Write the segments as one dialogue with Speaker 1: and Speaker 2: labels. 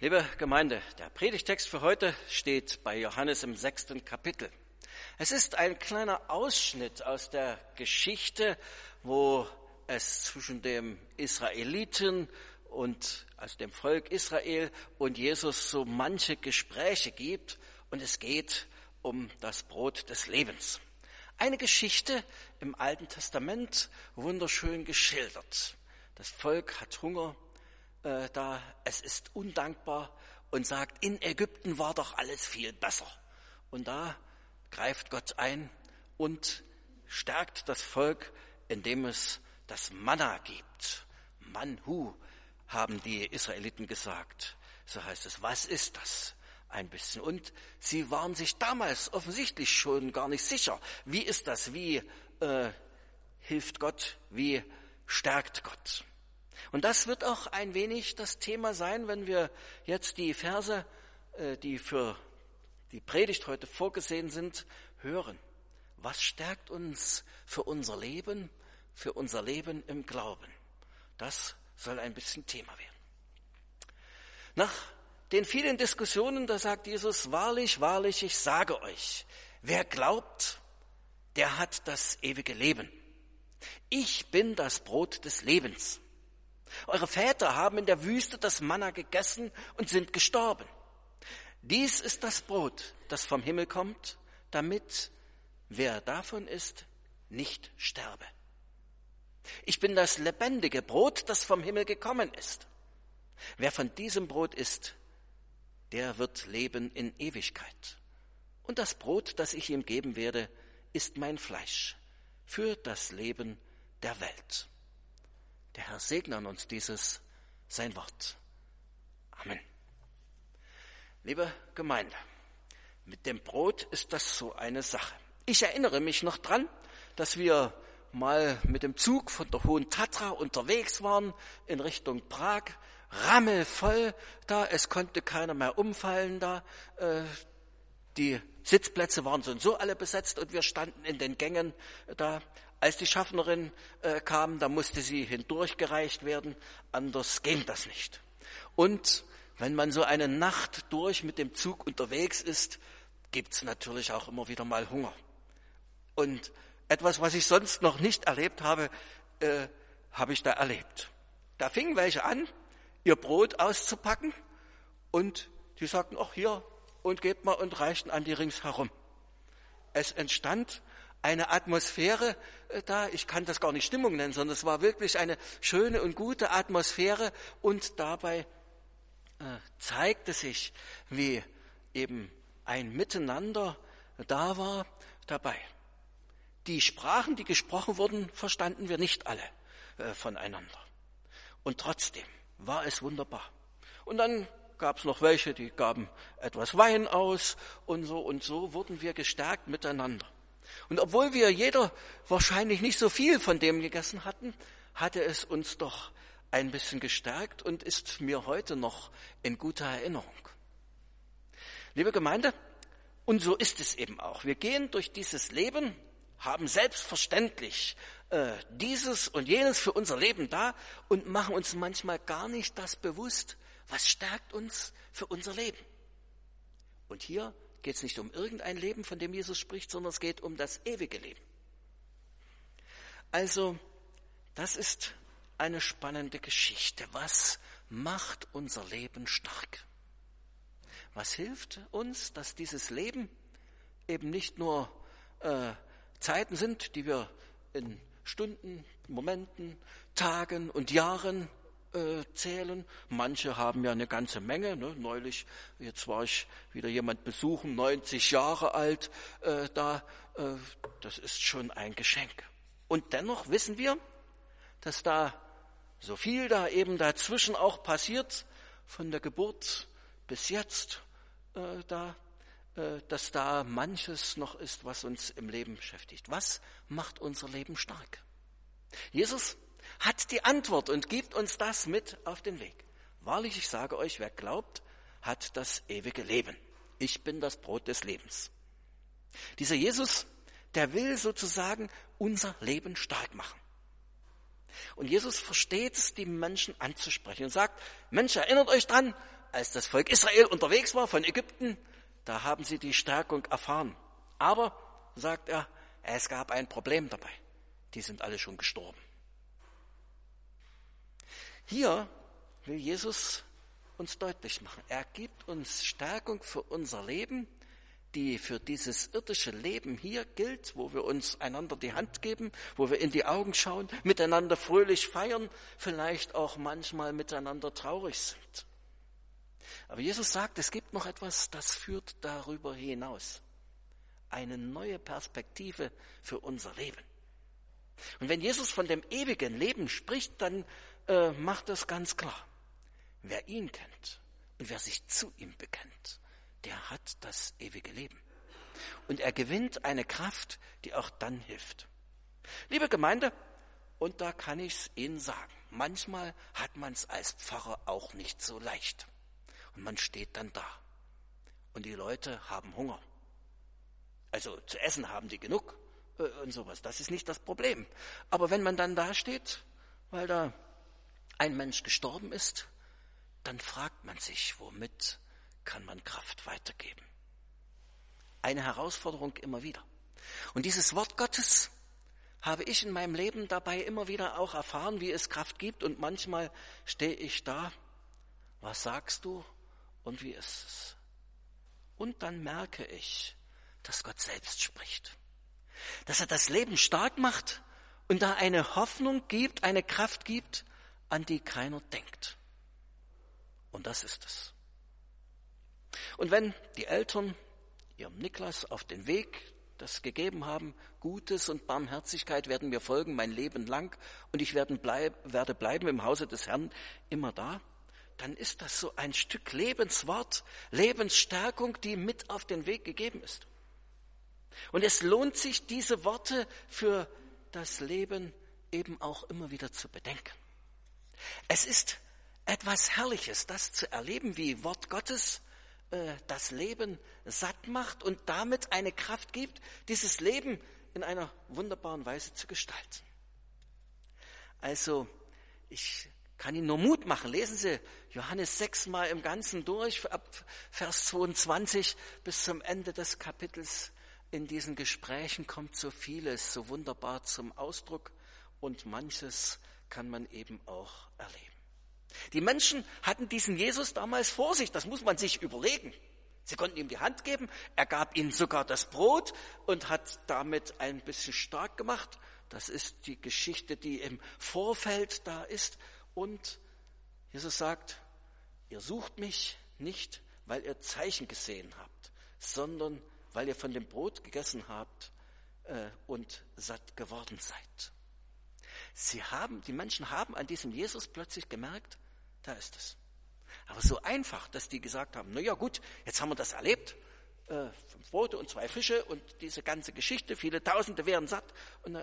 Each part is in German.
Speaker 1: Liebe Gemeinde, der Predigtext für heute steht bei Johannes im 6. Kapitel. Es ist ein kleiner Ausschnitt aus der Geschichte, wo es zwischen dem Israeliten und also dem Volk Israel und Jesus so manche Gespräche gibt, und es geht um das Brot des Lebens. Eine Geschichte im Alten Testament, wunderschön geschildert. Das Volk hat Hunger, es ist undankbar und sagt, in Ägypten war doch alles viel besser. Und da greift Gott ein und stärkt das Volk, indem es das Manna gibt. Manhu haben die Israeliten gesagt. So heißt es, was ist das? Ein bisschen. Und sie waren sich damals offensichtlich schon gar nicht sicher. Wie ist das? Wie hilft Gott? Wie stärkt Gott? Und das wird auch ein wenig das Thema sein, wenn wir jetzt die Verse, die für die Predigt heute vorgesehen sind, hören. Was stärkt uns für unser Leben im Glauben? Das soll ein bisschen Thema werden. Nach den vielen Diskussionen, da sagt Jesus, wahrlich, wahrlich, ich sage euch, wer glaubt, der hat das ewige Leben. Ich bin das Brot des Lebens. Eure Väter haben in der Wüste das Manna gegessen und sind gestorben. Dies ist das Brot, das vom Himmel kommt, damit, wer davon isst, nicht sterbe. Ich bin das lebendige Brot, das vom Himmel gekommen ist. Wer von diesem Brot isst, der wird leben in Ewigkeit. Und das Brot, das ich ihm geben werde, ist mein Fleisch für das Leben der Welt. Der Herr segne an uns dieses, sein Wort. Amen. Liebe Gemeinde, mit dem Brot ist das so eine Sache. Ich erinnere mich noch dran, dass wir mal mit dem Zug von der Hohen Tatra unterwegs waren in Richtung Prag, rammelvoll da, es konnte keiner mehr umfallen da, die Sitzplätze waren so alle besetzt und wir standen in den Gängen da. Als die Schaffnerin kam, da musste sie hindurchgereicht werden, anders ging das nicht. Und wenn man so eine Nacht durch mit dem Zug unterwegs ist, gibt's natürlich auch immer wieder mal Hunger. Und etwas, was ich sonst noch nicht erlebt habe, habe ich da erlebt. Da fingen welche an, ihr Brot auszupacken und die sagten, ach hier, und gebt mal, und reichten an die ringsherum. Es entstand eine Atmosphäre da, ich kann das gar nicht Stimmung nennen, sondern es war wirklich eine schöne und gute Atmosphäre, und dabei zeigte sich, wie eben ein Miteinander da war dabei. Die Sprachen, die gesprochen wurden, verstanden wir nicht alle voneinander. Und trotzdem war es wunderbar. Und dann gab es noch welche, die gaben etwas Wein aus und so wurden wir gestärkt miteinander. Und obwohl wir jeder wahrscheinlich nicht so viel von dem gegessen hatten, hatte es uns doch ein bisschen gestärkt und ist mir heute noch in guter Erinnerung. Liebe Gemeinde, und so ist es eben auch. Wir gehen durch dieses Leben, haben selbstverständlich dieses und jenes für unser Leben da und machen uns manchmal gar nicht das bewusst, was stärkt uns für unser Leben. Und hier geht es nicht um irgendein Leben, von dem Jesus spricht, sondern es geht um das ewige Leben. Also, das ist eine spannende Geschichte. Was macht unser Leben stark? Was hilft uns, dass dieses Leben eben nicht nur Zeiten sind, die wir in Stunden, Momenten, Tagen und Jahren zählen. Manche haben ja eine ganze Menge. Ne? Neulich, jetzt war ich wieder jemand besuchen, 90 Jahre alt. Das ist schon ein Geschenk. Und dennoch wissen wir, dass da so viel da eben dazwischen auch passiert, von der Geburt bis jetzt, dass da manches noch ist, was uns im Leben beschäftigt. Was macht unser Leben stark? Jesus hat die Antwort und gibt uns das mit auf den Weg. Wahrlich, ich sage euch, wer glaubt, hat das ewige Leben. Ich bin das Brot des Lebens. Dieser Jesus, der will sozusagen unser Leben stark machen. Und Jesus versteht es, die Menschen anzusprechen und sagt, Mensch, erinnert euch dran, als das Volk Israel unterwegs war von Ägypten, da haben sie die Stärkung erfahren. Aber, sagt er, es gab ein Problem dabei. Die sind alle schon gestorben. Hier will Jesus uns deutlich machen. Er gibt uns Stärkung für unser Leben, die für dieses irdische Leben hier gilt, wo wir uns einander die Hand geben, wo wir in die Augen schauen, miteinander fröhlich feiern, vielleicht auch manchmal miteinander traurig sind. Aber Jesus sagt, es gibt noch etwas, das führt darüber hinaus. Eine neue Perspektive für unser Leben. Und wenn Jesus von dem ewigen Leben spricht, dann macht das ganz klar. Wer ihn kennt und wer sich zu ihm bekennt, der hat das ewige Leben. Und er gewinnt eine Kraft, die auch dann hilft. Liebe Gemeinde, und da kann ich es Ihnen sagen, manchmal hat man es als Pfarrer auch nicht so leicht. Und man steht dann da. Und die Leute haben Hunger. Also zu essen haben die genug und sowas. Das ist nicht das Problem. Aber wenn man dann da steht, weil da ein Mensch gestorben ist, dann fragt man sich, womit kann man Kraft weitergeben. Eine Herausforderung immer wieder. Und dieses Wort Gottes habe ich in meinem Leben dabei immer wieder auch erfahren, wie es Kraft gibt. Und manchmal stehe ich da, was sagst du und wie ist es? Und dann merke ich, dass Gott selbst spricht. Dass er das Leben stark macht und da eine Hoffnung gibt, eine Kraft gibt, an die keiner denkt. Und das ist es. Und wenn die Eltern ihrem Niklas auf den Weg das gegeben haben, Gutes und Barmherzigkeit werden mir folgen mein Leben lang und ich werde bleiben im Hause des Herrn immer da, dann ist das so ein Stück Lebenswort, Lebensstärkung, die mit auf den Weg gegeben ist. Und es lohnt sich, diese Worte für das Leben eben auch immer wieder zu bedenken. Es ist etwas Herrliches, das zu erleben, wie Wort Gottes das Leben satt macht und damit eine Kraft gibt, dieses Leben in einer wunderbaren Weise zu gestalten. Also, ich kann Ihnen nur Mut machen. Lesen Sie Johannes 6 mal im Ganzen durch, ab Vers 22 bis zum Ende des Kapitels. In diesen Gesprächen kommt so vieles so wunderbar zum Ausdruck und manches kann man eben auch erleben. Die Menschen hatten diesen Jesus damals vor sich, das muss man sich überlegen. Sie konnten ihm die Hand geben, er gab ihnen sogar das Brot und hat damit ein bisschen stark gemacht. Das ist die Geschichte, die im Vorfeld da ist. Und Jesus sagt, ihr sucht mich nicht, weil ihr Zeichen gesehen habt, sondern weil ihr von dem Brot gegessen habt und satt geworden seid. Die Menschen haben an diesem Jesus plötzlich gemerkt, da ist es. Aber so einfach, dass die gesagt haben, na ja gut, jetzt haben wir das erlebt, 5 Brote und 2 Fische und diese ganze Geschichte, viele Tausende wären satt. Und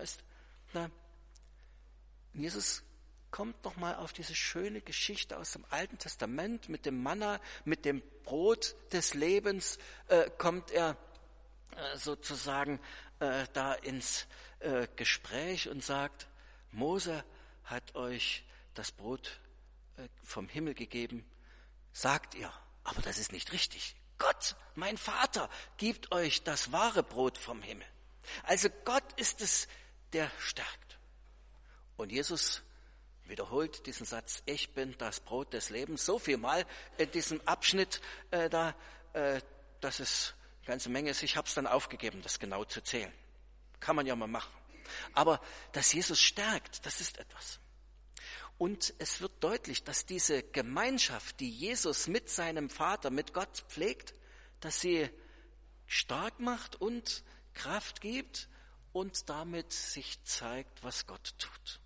Speaker 1: Jesus kommt noch mal auf diese schöne Geschichte aus dem Alten Testament mit dem Manna, mit dem Brot des Lebens, kommt er sozusagen da ins Gespräch und sagt, Mose hat euch das Brot vom Himmel gegeben, sagt ihr, aber das ist nicht richtig. Gott, mein Vater, gibt euch das wahre Brot vom Himmel. Also Gott ist es, der stärkt. Und Jesus wiederholt diesen Satz, ich bin das Brot des Lebens, so viel Mal in diesem Abschnitt dass es eine ganze Menge ist. Ich habe es dann aufgegeben, das genau zu zählen. Kann man ja mal machen. Aber dass Jesus stärkt, das ist etwas. Und es wird deutlich, dass diese Gemeinschaft, die Jesus mit seinem Vater, mit Gott pflegt, dass sie stark macht und Kraft gibt und damit sich zeigt, was Gott tut.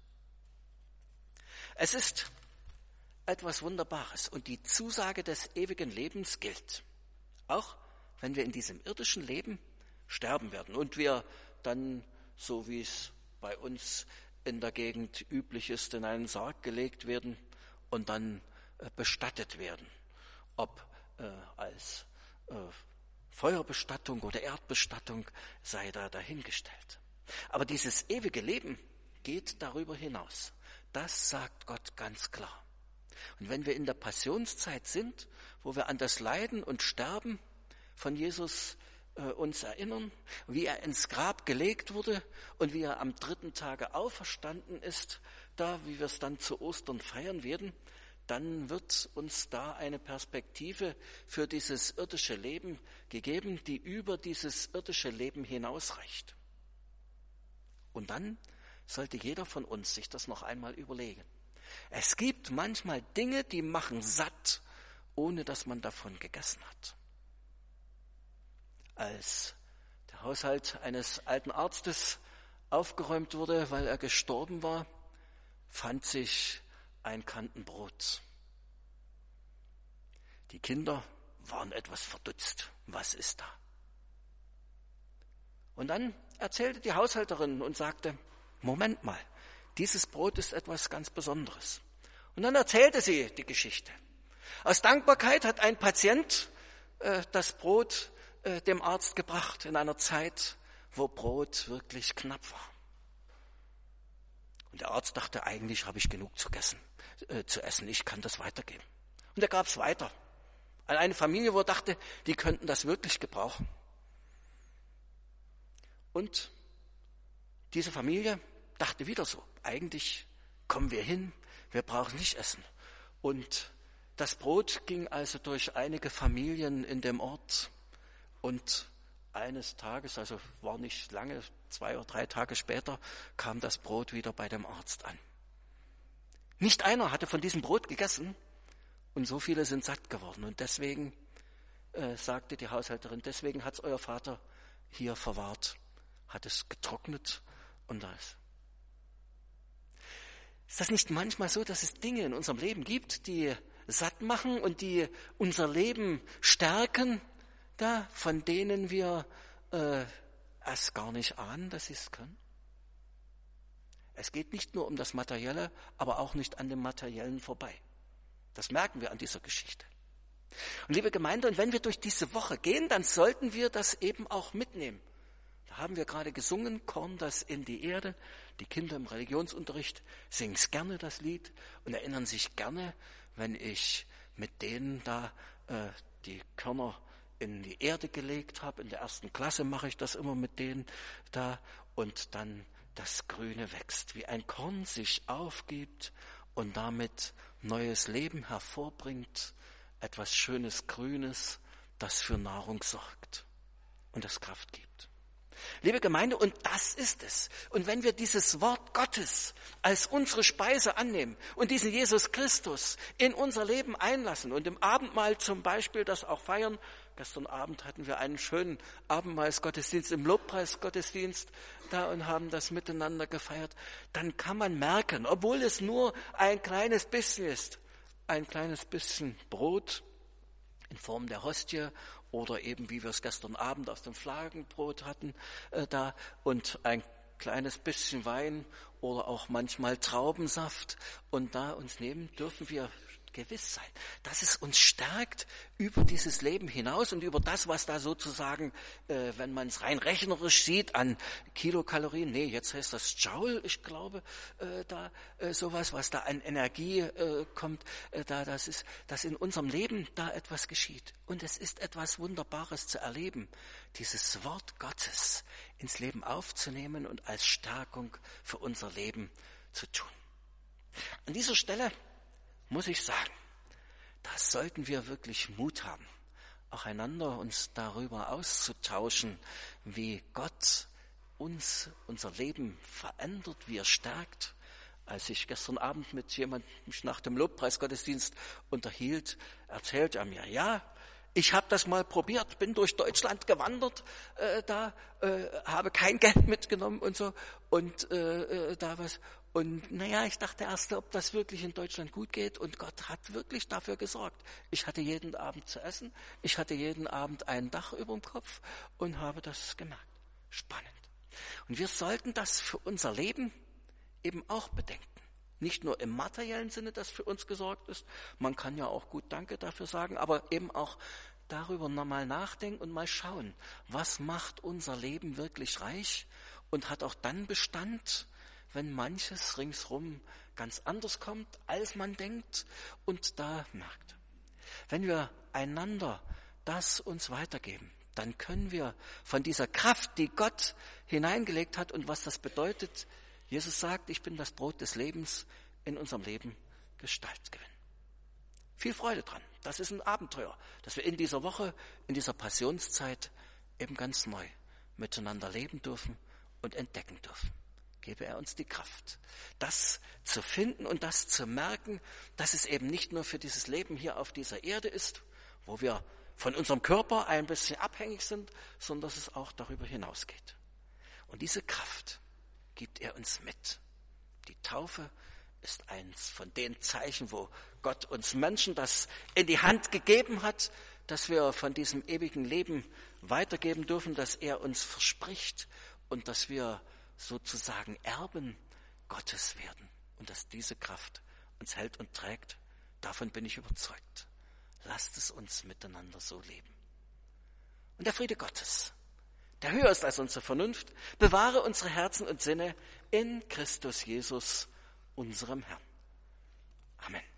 Speaker 1: Es ist etwas Wunderbares und die Zusage des ewigen Lebens gilt. Auch wenn wir in diesem irdischen Leben sterben werden und wir dann, so wie es bei uns in der Gegend üblich ist, in einen Sarg gelegt werden und dann bestattet werden. Ob als Feuerbestattung oder Erdbestattung sei da dahingestellt. Aber dieses ewige Leben geht darüber hinaus. Das sagt Gott ganz klar. Und wenn wir in der Passionszeit sind, wo wir an das Leiden und Sterben von Jesus uns erinnern, wie er ins Grab gelegt wurde und wie er am 3. Tage auferstanden ist, da, wie wir es dann zu Ostern feiern werden, dann wird uns da eine Perspektive für dieses irdische Leben gegeben, die über dieses irdische Leben hinausreicht. Und dann sollte jeder von uns sich das noch einmal überlegen. Es gibt manchmal Dinge, die machen satt, ohne dass man davon gegessen hat. Als der Haushalt eines alten Arztes aufgeräumt wurde, weil er gestorben war, fand sich ein Kantenbrot. Die Kinder waren etwas verdutzt. Was ist da? Und dann erzählte die Haushälterin und sagte, Moment mal, dieses Brot ist etwas ganz Besonderes. Und dann erzählte sie die Geschichte. Aus Dankbarkeit hat ein Patient das Brot dem Arzt gebracht in einer Zeit, wo Brot wirklich knapp war. Und der Arzt dachte, eigentlich habe ich genug zu essen, ich kann das weitergeben. Und er gab es weiter an eine Familie, wo er dachte, die könnten das wirklich gebrauchen. Und diese Familie dachte wieder so, eigentlich kommen wir hin, wir brauchen nicht essen. Und das Brot ging also durch einige Familien in dem Ort und eines Tages, also war nicht lange, 2 oder 3 Tage später, kam das Brot wieder bei dem Arzt an. Nicht einer hatte von diesem Brot gegessen und so viele sind satt geworden. Und deswegen, sagte die Haushälterin, deswegen hat es euer Vater hier verwahrt, hat es getrocknet und das. Ist das nicht manchmal so, dass es Dinge in unserem Leben gibt, die satt machen und die unser Leben stärken, da, von denen wir erst gar nicht ahnen, dass sie es können? Es geht nicht nur um das Materielle, aber auch nicht an dem Materiellen vorbei. Das merken wir an dieser Geschichte. Und liebe Gemeinde, und wenn wir durch diese Woche gehen, dann sollten wir das eben auch mitnehmen. Da haben wir gerade gesungen, Korn das in die Erde. Die Kinder im Religionsunterricht singen gerne das Lied und erinnern sich gerne, wenn ich mit denen da die Körner in die Erde gelegt habe. In der 1. Klasse mache ich das immer mit denen da und dann das Grüne wächst, wie ein Korn sich aufgibt und damit neues Leben hervorbringt, etwas Schönes Grünes, das für Nahrung sorgt und das Kraft gibt. Liebe Gemeinde, und das ist es. Und wenn wir dieses Wort Gottes als unsere Speise annehmen und diesen Jesus Christus in unser Leben einlassen und im Abendmahl zum Beispiel das auch feiern, gestern Abend hatten wir einen schönen Abendmahlsgottesdienst im Lobpreisgottesdienst da und haben das miteinander gefeiert, dann kann man merken, obwohl es nur ein kleines bisschen ist, ein kleines bisschen Brot in Form der Hostie oder eben, wie wir es gestern Abend aus dem Fladenbrot hatten, da und ein kleines bisschen Wein oder auch manchmal Traubensaft und da uns nehmen, dürfen wir gewiss sein, dass es uns stärkt über dieses Leben hinaus und über das, was da sozusagen, wenn man es rein rechnerisch sieht, an Kilokalorien, nee, jetzt heißt das Joule, ich glaube, sowas, was da an Energie kommt, das ist, dass in unserem Leben da etwas geschieht. Und es ist etwas Wunderbares zu erleben, dieses Wort Gottes ins Leben aufzunehmen und als Stärkung für unser Leben zu tun. An dieser Stelle muss ich sagen, da sollten wir wirklich Mut haben, auch einander uns darüber auszutauschen, wie Gott uns, unser Leben verändert, wie er stärkt. Als ich gestern Abend mit jemandem mich nach dem Lobpreisgottesdienst unterhielt, erzählt er mir, ja, ich habe das mal probiert, bin durch Deutschland gewandert, habe kein Geld mitgenommen und so und da was. Und naja, ich dachte erst, ob das wirklich in Deutschland gut geht. Und Gott hat wirklich dafür gesorgt. Ich hatte jeden Abend zu essen. Ich hatte jeden Abend ein Dach über dem Kopf und habe das gemerkt. Spannend. Und wir sollten das für unser Leben eben auch bedenken. Nicht nur im materiellen Sinne, dass für uns gesorgt ist. Man kann ja auch gut Danke dafür sagen, aber eben auch darüber nochmal nachdenken und mal schauen, was macht unser Leben wirklich reich und hat auch dann Bestand, wenn manches ringsrum ganz anders kommt, als man denkt und da merkt. Wenn wir einander das uns weitergeben, dann können wir von dieser Kraft, die Gott hineingelegt hat und was das bedeutet, Jesus sagt, ich bin das Brot des Lebens, in unserem Leben Gestalt gewinnen. Viel Freude dran. Das ist ein Abenteuer, dass wir in dieser Woche, in dieser Passionszeit eben ganz neu miteinander leben dürfen und entdecken dürfen. Gebe er uns die Kraft, das zu finden und das zu merken, dass es eben nicht nur für dieses Leben hier auf dieser Erde ist, wo wir von unserem Körper ein bisschen abhängig sind, sondern dass es auch darüber hinausgeht. Und diese Kraft gibt er uns mit. Die Taufe ist eins von den Zeichen, wo Gott uns Menschen das in die Hand gegeben hat, dass wir von diesem ewigen Leben weitergeben dürfen, dass er uns verspricht und dass wir sozusagen Erben Gottes werden und dass diese Kraft uns hält und trägt. Davon bin ich überzeugt. Lasst es uns miteinander so leben. Und der Friede Gottes, der höher ist als unsere Vernunft, bewahre unsere Herzen und Sinne in Christus Jesus, unserem Herrn. Amen.